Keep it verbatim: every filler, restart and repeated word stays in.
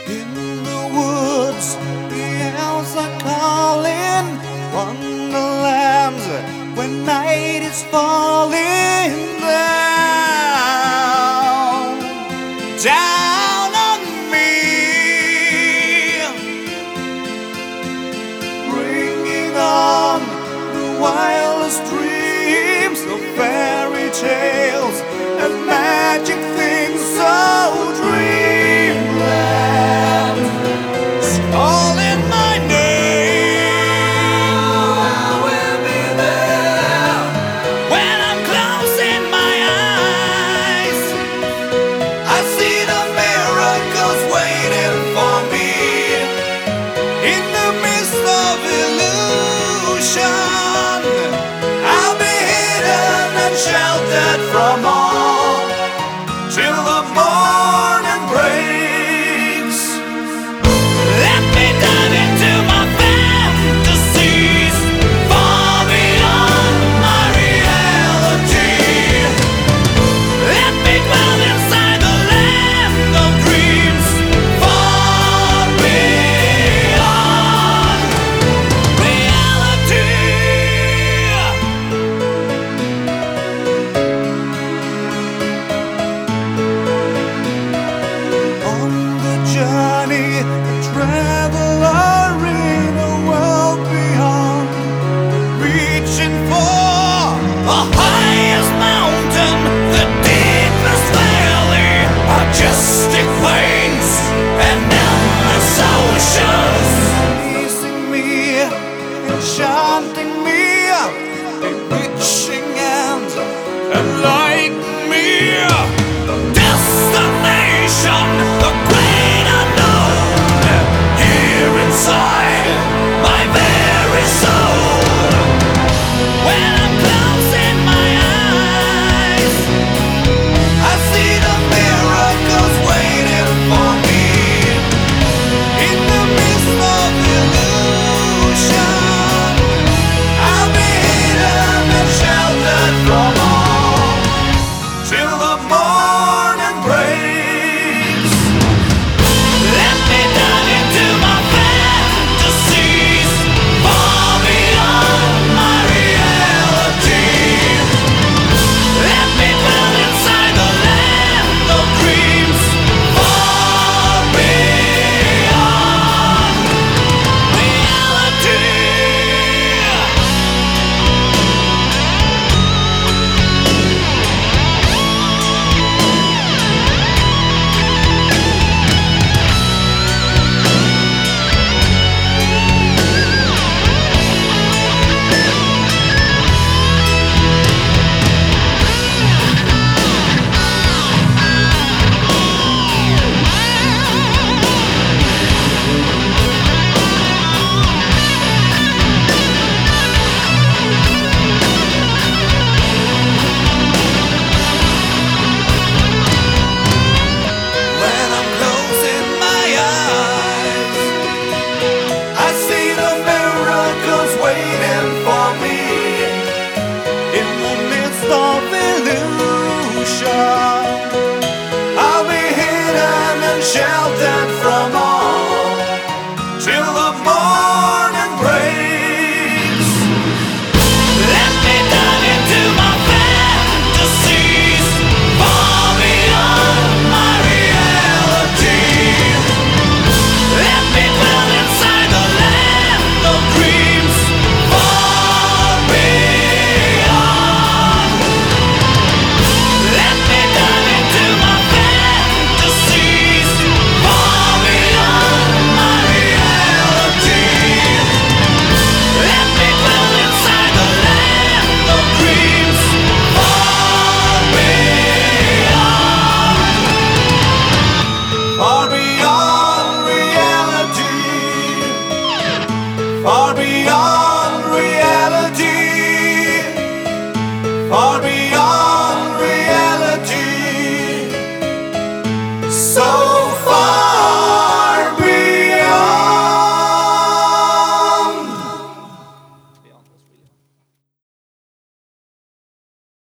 In the woods, the owls are calling, wonderlands when night is falling down, down on me, bringing on the wildest dreams of fairy tales and magic things so dreamland is calling my name. I will be there when I'm closing my eyes. I see the miracles waiting for me in the midst of illusion. I'll be hidden and sheltered from all till the morning breaks. Let me dive into my fantasies, far beyond my reality. Let me dwell inside the land of dreams, far beyond reality. On the journey, a traveler in a world beyond, reaching for the highest mountain, the deepest valley, majestic plains, and endless oceans. Pleasing me, enchanting me, bewitching and enlightening me. Destination, the great unknown, here inside my very soul. When I'm closing my eyes, I see the miracles waiting for me in the midst of illusion. I'll be hidden and sheltered from all till the morning breaks. Let me dive into my fantasies, far beyond my reality. Let me dwell inside the land of dreams, far beyond reality. When I'm closing my eyes, I see the miracles waiting for me in the midst of illusion. I'll be hidden and sheltered from all till the morning breaks. Let me dive into my fantasies, far beyond my reality. Let me dwell inside the land of dreams, far beyond. Let me dive into my fantasies, far beyond my reality. Let me dwell inside the land of dreams, far beyond, far beyond reality, far beyond reality, far beyond reality. So